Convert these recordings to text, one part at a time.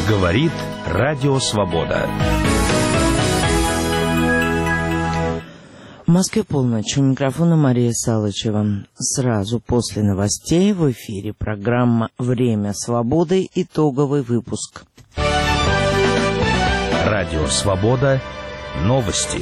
Говорит Радио Свобода. В Москве полночь. У микрофона Мария Салычева. Сразу после новостей в эфире программа «Время свободы». Итоговый выпуск. Радио Свобода. Новости.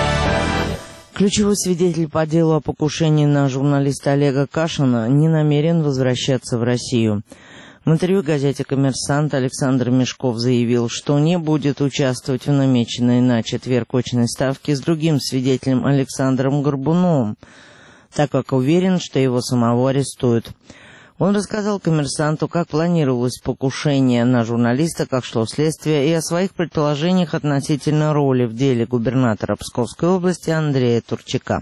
Ключевой свидетель по делу о покушении на журналиста Олега Кашина не намерен возвращаться в Россию. В интервью газете «Коммерсант» Александр Мешков заявил, что не будет участвовать в намеченной на четверг очной ставке с другим свидетелем Александром Горбуновым, так как уверен, что его самого арестуют. Он рассказал «Коммерсанту», как планировалось покушение на журналиста, как шло следствие, и о своих предположениях относительно роли в деле губернатора Псковской области Андрея Турчака.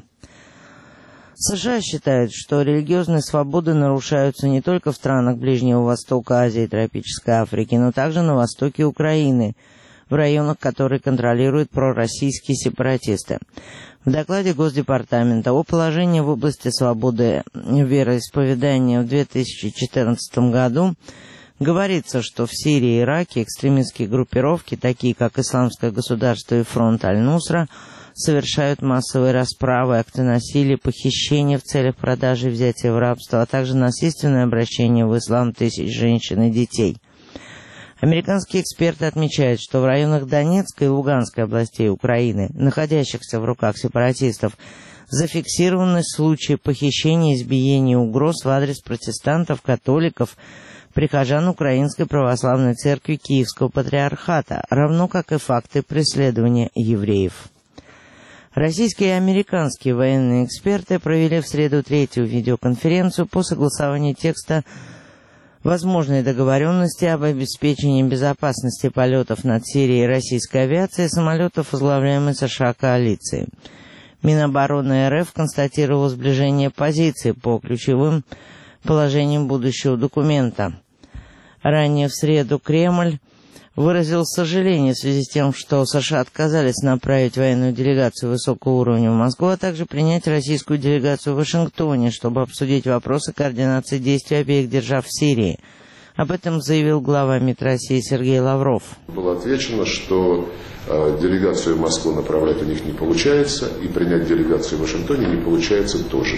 США считают, что религиозные свободы нарушаются не только в странах Ближнего Востока, Азии и Тропической Африки, но также на востоке Украины, в районах, которые контролируют пророссийские сепаратисты. В докладе Госдепартамента о положении в области свободы вероисповедания в 2014 году говорится, что в Сирии и Ираке экстремистские группировки, такие как Исламское государство и фронт Аль-Нусра, совершают массовые расправы, акты насилия, похищения в целях продажи и взятия в рабство, а также насильственное обращение в ислам тысяч женщин и детей. Американские эксперты отмечают, что в районах Донецкой и Луганской областей Украины, находящихся в руках сепаратистов, зафиксированы случаи похищения, избиения и угроз в адрес протестантов, католиков, прихожан Украинской православной церкви Киевского патриархата, равно как и факты преследования евреев. Российские и американские военные эксперты провели в среду третью видеоконференцию по согласованию текста возможной договоренности об обеспечении безопасности полетов над Сирией российской авиации самолетов, возглавляемой США коалицией. Минобороны РФ констатировало сближение позиций по ключевым положениям будущего документа. Ранее в среду Кремль выразил сожаление в связи с тем, что США отказались направить военную делегацию высокого уровня в Москву, а также принять российскую делегацию в Вашингтоне, чтобы обсудить вопросы координации действий обеих держав в Сирии. Об этом заявил глава МИД России Сергей Лавров. Было отвечено, что делегацию в Москву направлять у них не получается, и принять делегацию в Вашингтоне не получается тоже.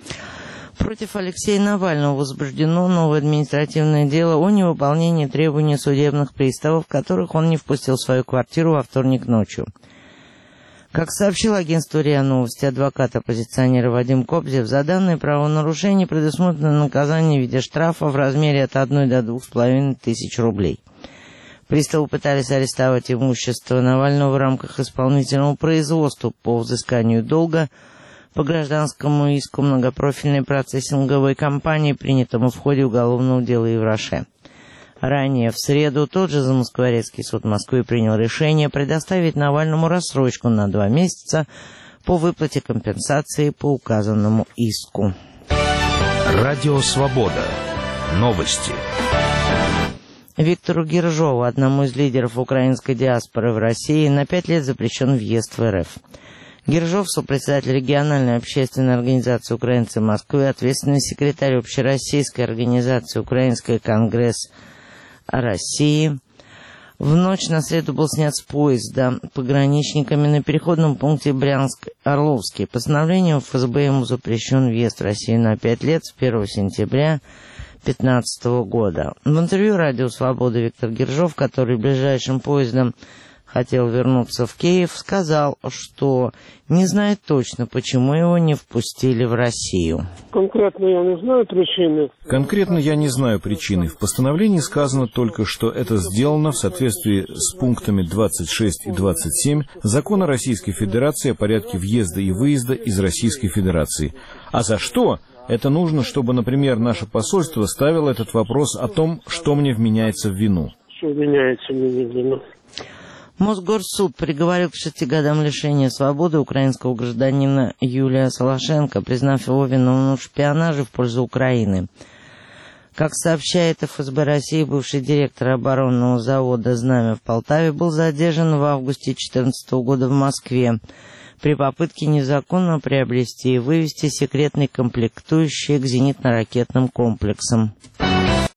Против Алексея Навального возбуждено новое административное дело о невыполнении требований судебных приставов, которых он не впустил в свою квартиру во вторник ночью. Как сообщил агентству РИА Новости адвокат оппозиционера Вадим Кобзев, за данное правонарушение предусмотрено наказание в виде штрафа в размере от 1 до 2,5 тысяч рублей. Приставы пытались арестовать имущество Навального в рамках исполнительного производства по взысканию долга по гражданскому иску многопрофильной процессинговой компании, принятому в ходе уголовного дела Евраше. Ранее, в среду, тот же Замоскворецкий суд Москвы принял решение предоставить Навальному рассрочку на 2 месяца по выплате компенсации по указанному иску. Радио Свобода. Новости. Виктору Гержову, одному из лидеров украинской диаспоры в России, на 5 лет запрещен въезд в РФ. Гержов, сопредседатель региональной общественной организации «Украинцы Москвы», ответственный секретарь общероссийской организации «Украинский конгресс России», в ночь на среду был снят с поезда пограничниками на переходном пункте Брянск-Орловский. Постановлением ФСБ ему запрещен въезд в Россию на 5 лет с 1 сентября 2015 года. В интервью «Радио Свобода» Виктор Гержов, который ближайшим поездом хотел вернуться в Киев, сказал, что не знает точно, почему его не впустили в Россию. Конкретно я не знаю причины. Конкретно я не знаю причины. В постановлении сказано только, что это сделано в соответствии с пунктами 26 и 27 Закона Российской Федерации о порядке въезда и выезда из Российской Федерации. А за что? Это нужно, чтобы, например, наше посольство ставило этот вопрос о том, что мне вменяется в вину. Что вменяется мне в вину? Мосгорсуд приговорил к 6 годам лишения свободы украинского гражданина Юлия Солошенко, признав его виновным в шпионаже в пользу Украины. Как сообщает ФСБ России, бывший директор оборонного завода «Знамя» в Полтаве был задержан в августе 2014 года в Москве при попытке незаконно приобрести и вывести секретные комплектующие к зенитно-ракетным комплексам.